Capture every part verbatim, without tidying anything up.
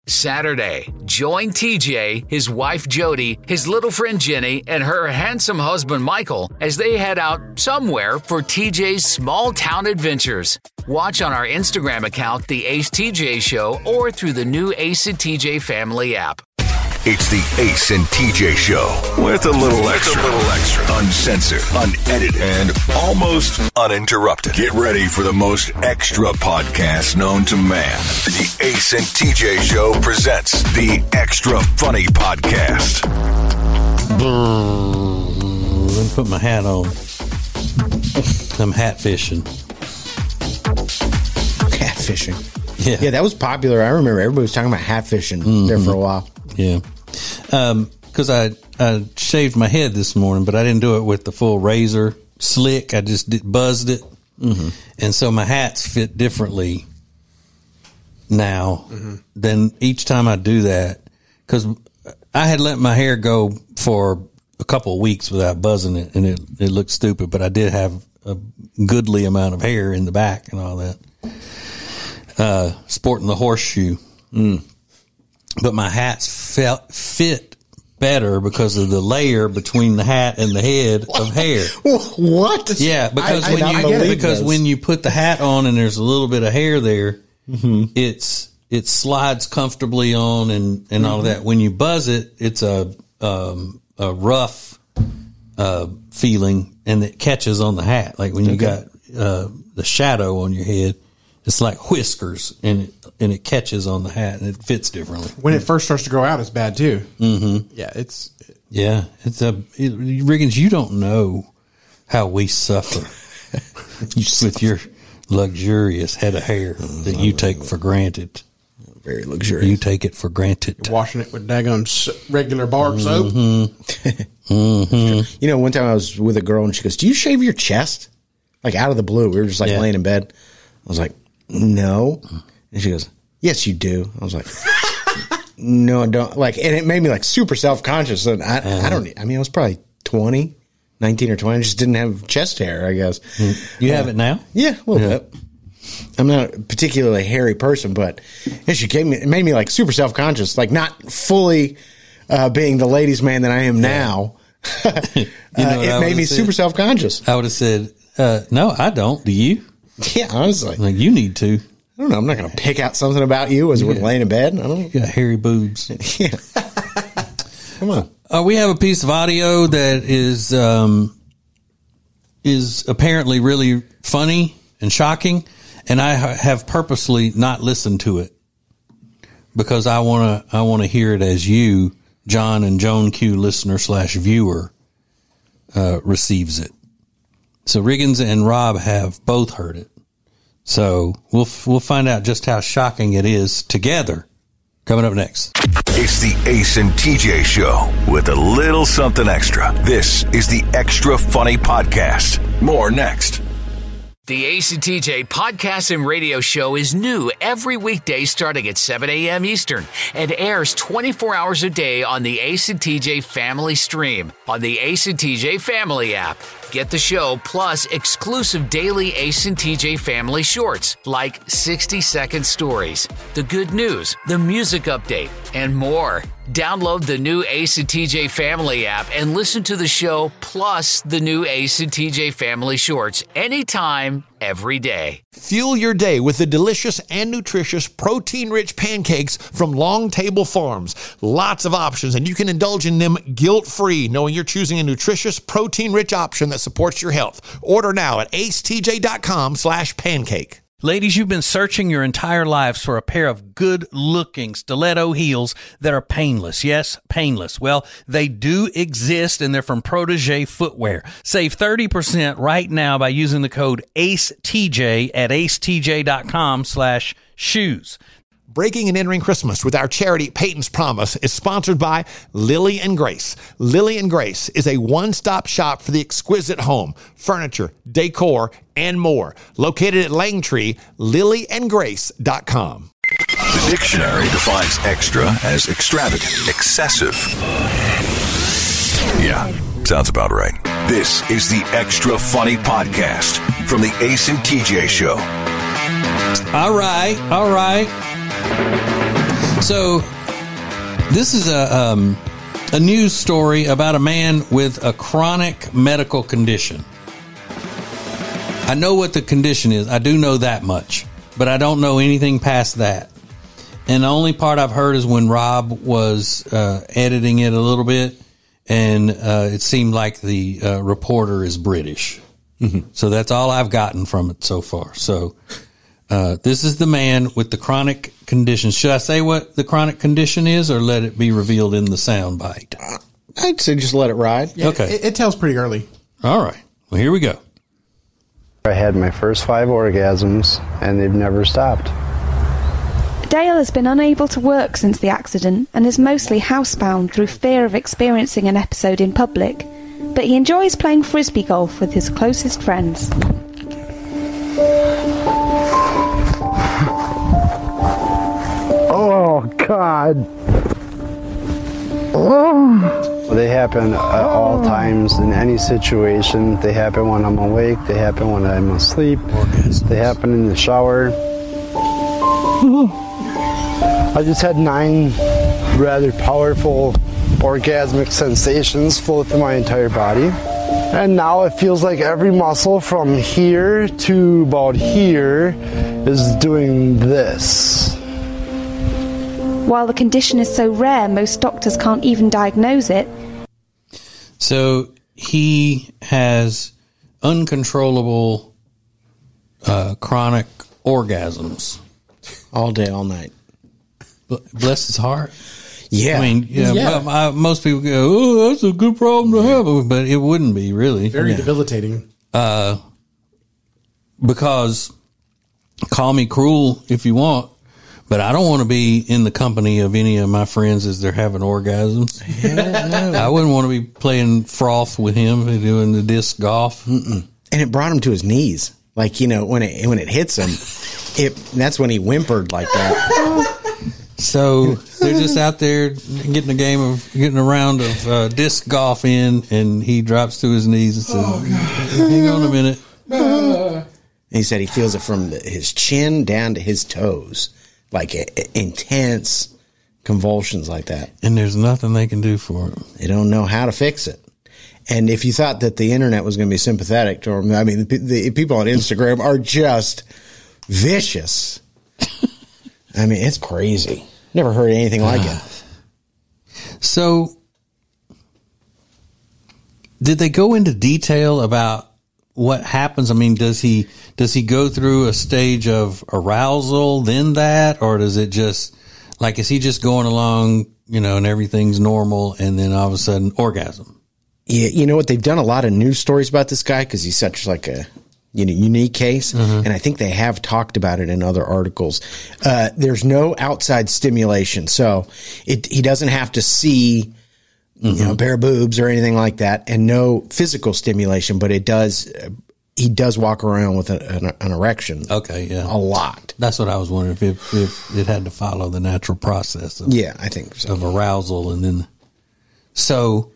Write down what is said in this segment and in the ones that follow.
Saturday, join T J, his wife Jody, his little friend Jenny, and her handsome husband Michael as they head out somewhere for T J's small town adventures. Watch on our Instagram account, The Ace T J Show, or through the new Ace and T J Family app. It's the Ace and T J Show with a little extra, a little extra, uncensored, unedited, and almost uninterrupted. Get ready for the most extra podcast known to man. The Ace and T J Show presents the Extra Funny Podcast. Let me put my hat on. I'm hat fishing. Hat fishing. Yeah, yeah, that was popular. I remember everybody was talking about hat fishing mm-hmm. there for a while. Yeah, because um, I I shaved my head this morning, but I didn't do it with the full razor slick. I just did, buzzed it, mm-hmm. and so my hats fit differently now mm-hmm. than each time I do that. Because I had let my hair go for a couple of weeks without buzzing it, and it it looked stupid. But I did have a goodly amount of hair in the back and all that. Uh, sporting the horseshoe. Mm. But my hats felt fit better because of the layer between the hat and the head what? of hair. What? Yeah, because I, when I you because this. when you put the hat on and there's a little bit of hair there, mm-hmm. it's it slides comfortably on and, and mm-hmm. all of that. When you buzz it, it's a um, a rough uh, feeling, and it catches on the hat. Like when you okay. got uh, the shadow on your head. It's like whiskers, and it, and it catches on the hat, and it fits differently. When it first starts to grow out, it's bad too. Mm-hmm. Yeah, it's yeah, it's a it, Riggins. You don't know how we suffer with your luxurious head of hair that you take for granted. Very luxurious. You take it for granted. You're washing it with daggum regular bar soap. Mm-hmm. mm-hmm. You know, one time I was with a girl, and she goes, "Do you shave your chest?" Like out of the blue. We were just like yeah. laying in bed. I was like, no. And she goes, yes, you do. I was like, no, I don't. Like, and it made me like super self-conscious. And I, uh-huh. I don't, I mean, I was probably twenty, nineteen or twenty. I just didn't have chest hair, I guess. You uh, have it now? Yeah, a little yeah. bit. I'm not a particularly hairy person, but yeah, she gave me, it made me like super self-conscious, like not fully uh, being the ladies' man that I am now. uh, you know it made me said? super self-conscious. I would have said, uh, no, I don't. Do you? Yeah, honestly. Like, you need to. I don't know. I'm not going to pick out something about you as yeah. we're laying in bed. I don't know. You got hairy boobs. Yeah. Come on. Uh, we have a piece of audio that is um, is apparently really funny and shocking, and I ha- have purposely not listened to it because I want to I want to hear it as you, John and Joan Q listener slash viewer, uh, receives it. So Riggins and Rob have both heard it. So we'll we'll find out just how shocking it is together. Coming up next. It's the Ace and T J Show with a little something extra. This is the Extra Funny Podcast. More next. The Ace and T J podcast and radio show is new every weekday starting at seven a.m. Eastern and airs twenty-four hours a day on the Ace and T J Family Stream on the Ace and T J Family app. Get the show plus exclusive daily Ace and T J Family shorts like sixty-second stories, the good news, the music update, and more. Download the new Ace and T J Family app and listen to the show plus the new Ace and T J Family shorts anytime, every day. Fuel your day with the delicious and nutritious protein-rich pancakes from Long Table Farms. Lots of options, and you can indulge in them guilt-free, knowing you're choosing a nutritious, protein-rich option that supports your health. Order now at acetj.com slash pancake. Ladies, you've been searching your entire lives for a pair of good-looking stiletto heels that are painless. Yes, painless. Well, they do exist, and they're from Protégé Footwear. Save thirty percent right now by using the code ACETJ at acetj.com slash shoes. Breaking and Entering Christmas with our charity Peyton's Promise is sponsored by Lily and Grace. Lily and Grace is a one-stop shop for the exquisite home, furniture, decor, and more. Located at Langtree, lily and grace dot com. The dictionary defines extra as extravagant, excessive. Yeah, sounds about right. This is the Extra Funny Podcast from the Ace and T J Show. All right, all right. So this is a um, a news story about a man with a chronic medical condition. I know what the condition is. I do know that much, but I don't know anything past that. And the only part I've heard is when Rob was uh, editing it a little bit, and uh, it seemed like the uh, reporter is British. Mm-hmm. So that's all I've gotten from it so far. So uh, this is the man with the chronic condition. Should I say what the chronic condition is, or let it be revealed in the sound bite? I'd say just let it ride. Yeah, Okay. It, it tells pretty early. All right. Well, here we go. I had my first five orgasms, and they've never stopped. Dale has been unable to work since the accident and is mostly housebound through fear of experiencing an episode in public. But he enjoys playing frisbee golf with his closest friends. Oh, God. Oh. They happen at all times in any situation. They happen when I'm awake. They happen when I'm asleep. They happen in the shower. I just had nine rather powerful orgasmic sensations flow through my entire body. And now it feels like every muscle from here to about here is doing this. While the condition is so rare, most doctors can't even diagnose it. So he has uncontrollable uh, chronic orgasms. All day, all night. Bless his heart. Yeah. I mean, yeah, Yeah. well, I, most people go, oh, that's a good problem to have, but it wouldn't be really. Very debilitating. Uh, because call me cruel if you want, but I don't want to be in the company of any of my friends as they're having orgasms. I wouldn't want to be playing froth with him and doing the disc golf. Mm-mm. And it brought him to his knees. Like, you know, when it when it hits him, it that's when he whimpered like that. So they're just out there getting a game of getting a round of uh, disc golf in, and he drops to his knees and says, oh, "Hang on a minute." And he said he feels it from the, his chin down to his toes, like a, a, intense convulsions like that. And there's nothing they can do for him. They don't know how to fix it. And if you thought that the internet was going to be sympathetic to him, I mean, the, the people on Instagram are just vicious. I mean, it's crazy. Never heard anything like it. So, did they go into detail about what happens? I mean, does he does he go through a stage of arousal, then that, or does it just like is he just going along, you know, and everything's normal, and then all of a sudden orgasm? Yeah, you know what? They've done a lot of news stories about this guy because he's such like a you know unique case, mm-hmm. and I think they have talked about it in other articles. Uh, there's no outside stimulation, so it he doesn't have to see mm-hmm. you know a pair of boobs or anything like that, and no physical stimulation. But it does. Uh, he does walk around with a, an, an erection. Okay, yeah, a lot. That's what I was wondering if it, if it had to follow the natural process. Of, yeah, I think so. Of arousal, and then so.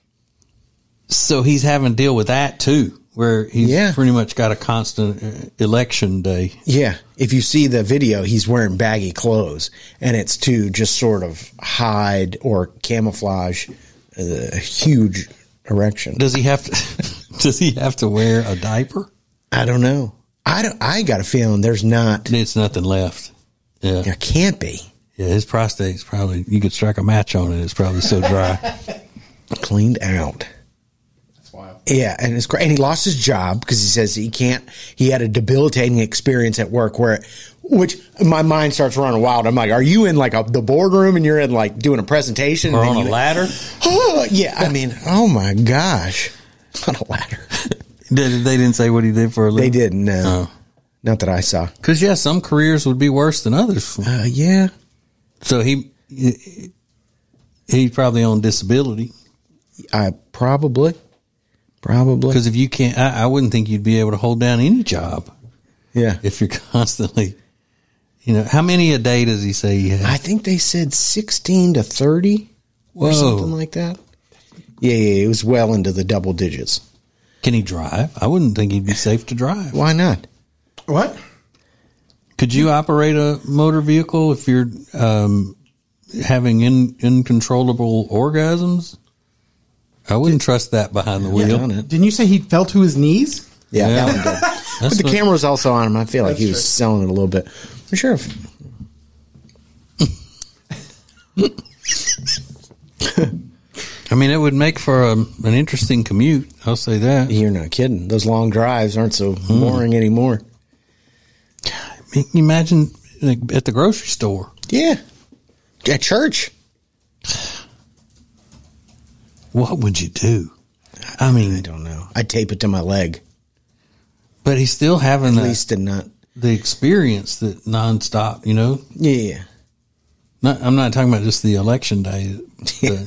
So he's having to deal with that too, where he's yeah. pretty much got a constant election day. Yeah. If you see the video, he's wearing baggy clothes, and it's to just sort of hide or camouflage a huge erection. Does he have to, does he have to wear a diaper? I don't know. I don't, I got a feeling there's not. It's nothing left. Yeah. There can't be. Yeah. His prostate's probably, you could strike a match on it. It's probably so dry. Cleaned out. Yeah, and it's great. And he lost his job because he says he can't. He had a debilitating experience at work where, which my mind starts running wild. I'm like, are you in like a, the boardroom and you're in like doing a presentation or and on a you, ladder? Oh, yeah, I mean, oh my gosh, on a ladder. Did they didn't say what he did for a living? They didn't. No, oh. Not that I saw. Because yeah, some careers would be worse than others. Uh, yeah. So he he he's probably on disability. I probably. Probably. Because if you can't, I, I wouldn't think you'd be able to hold down any job. Yeah. If you're constantly, you know, how many a day does he say he has? I think they said sixteen to thirty or Whoa. something like that. Yeah, yeah, it was well into the double digits. Can he drive? I wouldn't think he'd be safe to drive. Why not? What? Could you operate a motor vehicle if you're um, having in, uncontrollable orgasms. I wouldn't trust that behind the wheel. done it. Didn't you say he fell to his knees? Yeah, Yeah. that one did. But the what- camera was also on him. I feel like That's he was true. selling it a little bit. For sure. If, I mean, it would make for a, an interesting commute. I'll say that. you're not kidding. Those long drives aren't so boring anymore. Can you imagine like, at the grocery store? Yeah. At church. What would you do? I mean, I don't know. I'd tape it to my leg. but he's still having At that, least and not. the experience that nonstop. You know, Yeah. not, I'm not talking about just the election day. Yeah.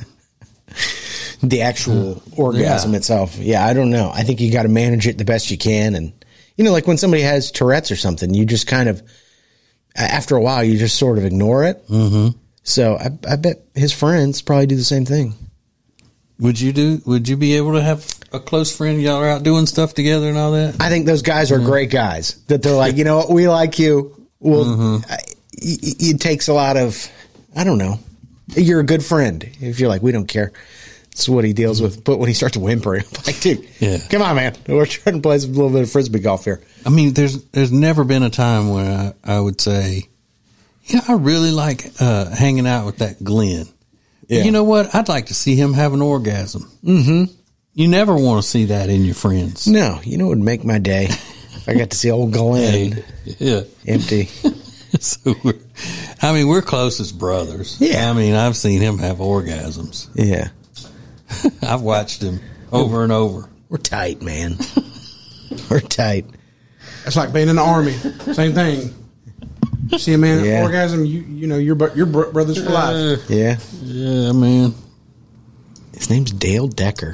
The actual orgasm Yeah. itself. Yeah, I don't know. I think you got to manage it the best you can. And, you know, like when somebody has Tourette's or something, you just kind of, after a while, you just sort of ignore it. Mm-hmm. So I, I bet his friends probably do the same thing. Would you do? Would you be able to have a close friend? Y'all are out doing stuff together and all that. I think those guys are great guys. That they're like, you know what, we like you. Well, Mm-hmm. I- it, it takes a lot of, I don't know. You're a good friend if you're like, we don't care. That's what he deals with. But when he starts whimpering, I'm like, dude, Yeah. come on, man. We're trying to play a little bit of frisbee golf here. I mean, there's there's never been a time when I, I would say, you know, I really like uh, hanging out with that Glenn. Yeah. You know what? I'd like to see him have an orgasm. Mm-hmm. You never want to see that in your friends. No, you know what would make my day? If I got to see old Glenn Yeah. empty. So we're, I mean, we're close as brothers. Yeah. I mean, I've seen him have orgasms. Yeah. I've watched him over and over. We're tight, man. We're tight. It's like being in the army. Same thing. You see a man Yeah. orgasm, you you know you're bro- you're bro- brothers for life. Yeah. Yeah, man. His name's Dale Decker.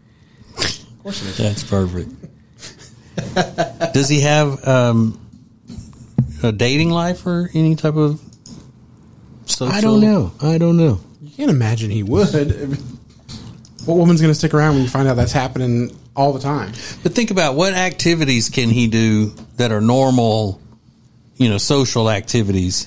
That's perfect. Does he have um, a dating life or any type of social? I don't know. I don't know. You can't imagine he would. What woman's going to stick around when you find out that's happening all the time? But think about what activities can he do that are normal, you know, social activities.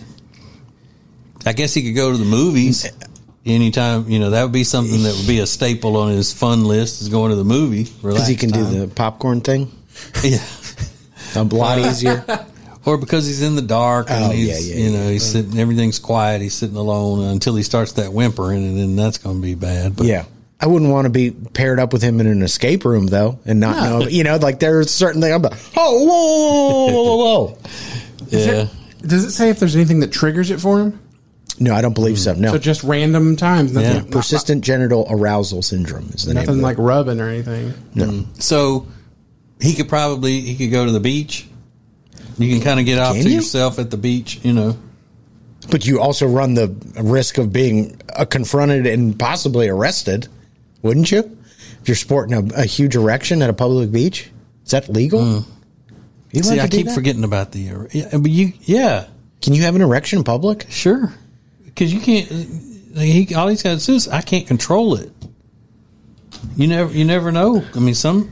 I guess he could go to the movies anytime. You know, that would be something that would be a staple on his fun list is going to the movie. Because he can Relax do time. the popcorn thing Yeah. a lot easier. Or because he's in the dark and Oh, he's, yeah, yeah, you know, he's sitting, everything's quiet. He's sitting alone until he starts that whimpering, and then that's going to be bad. But Yeah. I wouldn't want to be paired up with him in an escape room, though, and not know. You know, like there's certain thing. I'm like, oh, whoa, whoa, whoa, whoa, whoa. yeah. Does it say if there's anything that triggers it for him? No, I don't believe so. No. So just random times, nothing, Yeah. not- Persistent genital arousal syndrome is the name. nothing of like it. rubbing or anything. No. So he could probably he could go to the beach. You can kind of get off Can to you? yourself at the beach, you know. But you also run the risk of being uh, confronted and possibly arrested, wouldn't you? If you're sporting a, a huge erection at a public beach, is that legal? You See, allowed I to do keep that? forgetting about the. Yeah, but you, yeah, Can you have an erection in public? sure, because you can't. Like, he all he's got to do is I can't control it. You never, you never know. I mean, some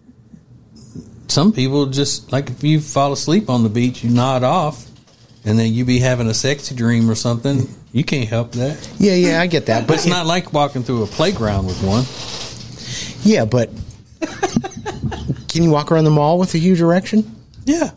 some people just like if you fall asleep on the beach, you nod off, and then you be having a sexy dream or something. You can't help that. Yeah, yeah, I get that. But But it's not like walking through a playground with one. Yeah, but can you walk around the mall with a huge erection? Yeah.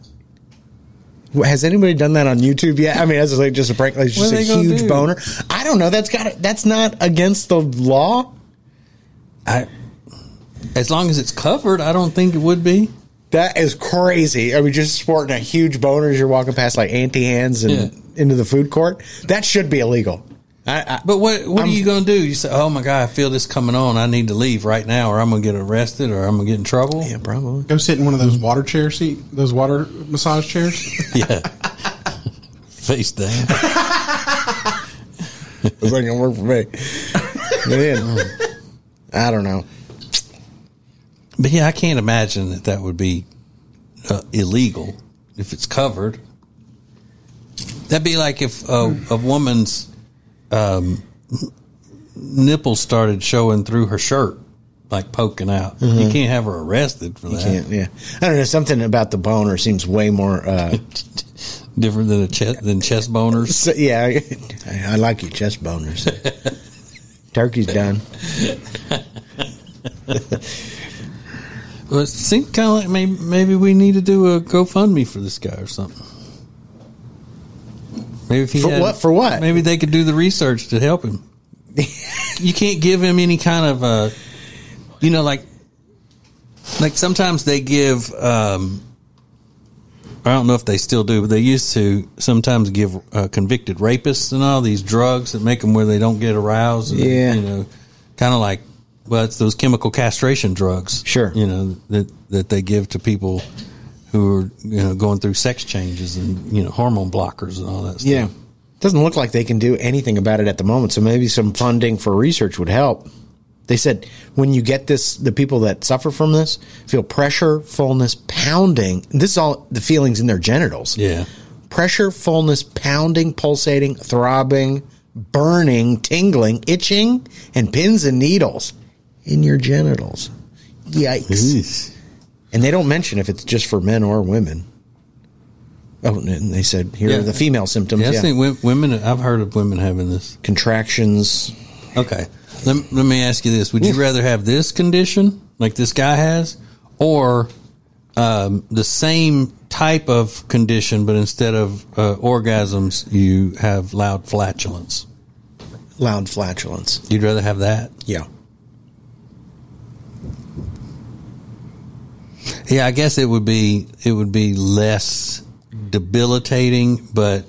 Has anybody done that on YouTube yet? I mean, that's like just a prank, like What just are a they gonna huge do? boner. I don't know. That's got that's not against the law. I, as long as it's covered, I don't think it would be. That is crazy. I mean, just sporting a huge boner as you're walking past like auntie hands and Yeah. into the food court. That should be illegal. I, I, But what what I'm- are you going to do? You say, "Oh my God, I feel this coming on. I need to leave right now, or I'm going to get arrested, or I'm going to get in trouble." yeah, probably. Go sit in one of those water chair seat, those water massage chairs. Yeah. Face down. It's not gonna work for me. Man, I don't know. But yeah, I can't imagine that that would be uh, illegal if it's covered. That'd be like if a, a woman's um, nipples started showing through her shirt, like poking out. You can't have her arrested for that. Can't, yeah. I don't know. Something about the boner seems way more uh, Different than a chest than chest boners. So, yeah, I, I like your chest boners. Turkey's done. Well, it seems kind of like maybe, maybe we need to do a GoFundMe for this guy or something. Maybe if he For had, what? For what? Maybe they could do the research to help him. You can't give him any kind of uh you know, like like sometimes they give um I don't know if they still do, but they used to sometimes give uh, convicted rapists and all these drugs that make them where they don't get aroused. And, yeah. You know, kind of like, well, it's those chemical castration drugs. Sure. You know, that, that they give to people who are, you know, going through sex changes and, you know, hormone blockers and all that stuff. Yeah. Doesn't look like they can do anything about it at the moment. So maybe some funding for research would help. They said when you get this, the people that suffer from this feel pressure, fullness, pounding. This is all the feelings in their genitals. Yeah. Pressure, fullness, pounding, pulsating, throbbing, burning, tingling, itching, and pins and needles in your genitals. Yikes. Jeez. And they don't mention if it's just for men or women. Oh, and they said here yeah. are the female symptoms. Yeah, I yeah. think women, I've heard of women having this. Contractions. Okay. Let, let me ask you this. Would you rather have this condition, like this guy has, or um, the same type of condition, but instead of uh, orgasms, you have loud flatulence? Loud flatulence. You'd rather have that? Yeah. Yeah, I guess it would be it would be less debilitating, but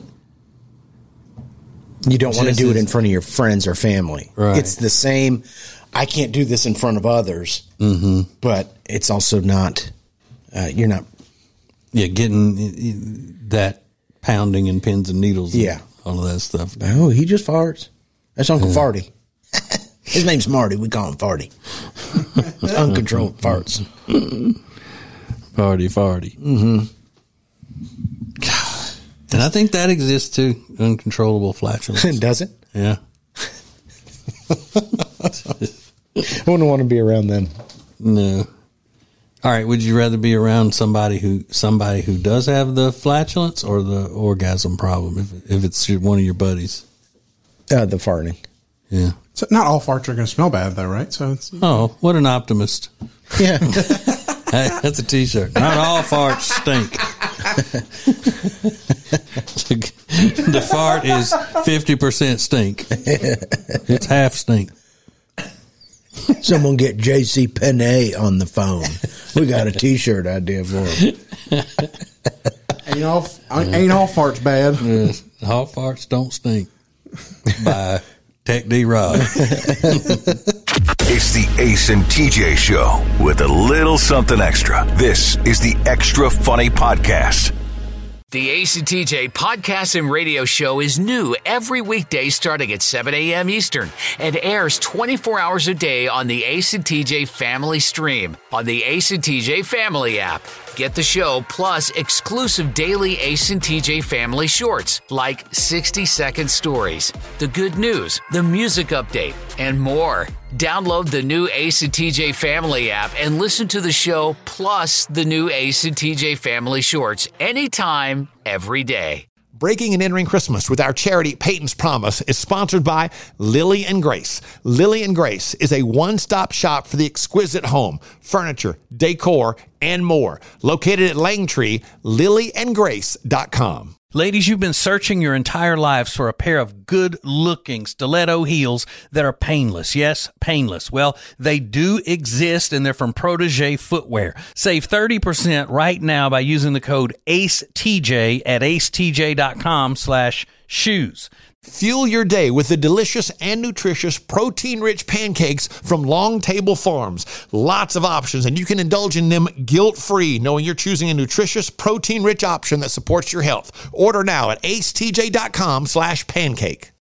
you don't want to do as, it in front of your friends or family. Right. It's the same. I can't do this in front of others, mm-hmm. but it's also not. Uh, you're not. Yeah, getting that pounding and pins and needles. Yeah, and all of that stuff. Oh, he just farts. That's Uncle yeah. Farty. His name's Marty. We call him Farty. Uncontrolled farts. Farty, farty. Mm-hmm. God. And I think that exists too. Uncontrollable flatulence. Does it? Yeah. I wouldn't want to be around them. No. All right. Would you rather be around somebody who somebody who does have the flatulence or the orgasm problem? If if it's your, one of your buddies. Uh, the farting. Yeah. So not all farts are going to smell bad, though, right? So it's oh, what an optimist! Yeah. Hey, that's a T-shirt. Not all farts stink. The fart is fifty percent stink. It's half stink. Someone get J C Penney on the phone. We got a T-shirt idea for him. Ain't all, ain't all farts bad. Yes. All farts don't stink. By Tech D Rod. It's the Ace and T J Show with a little something extra. This is the Extra Funny Podcast. The Ace and T J podcast and radio show is new every weekday starting at seven a.m. Eastern and airs twenty-four hours a day on the Ace and T J Family Stream on the Ace and T J Family app. Get the show plus exclusive daily Ace and T J Family shorts like sixty-second stories, the good news, the music update, and more. Download the new Ace and T J Family app and listen to the show plus the new Ace and T J Family shorts anytime, every day. Breaking and Entering Christmas with our charity Peyton's Promise is sponsored by Lily and Grace. Lily and Grace is a one-stop shop for the exquisite home, furniture, decor, and more. Located at Langtree, lily and grace dot com. Ladies, you've been searching your entire lives for a pair of good-looking stiletto heels that are painless. Yes, painless. Well, they do exist, and they're from Protégé Footwear. Save thirty percent right now by using the code ACETJ at acetj.com slash shoes. Fuel your day with the delicious and nutritious protein-rich pancakes from Long Table Farms. Lots of options, and you can indulge in them guilt-free, knowing you're choosing a nutritious, protein-rich option that supports your health. Order now at acetj.com slash pancake.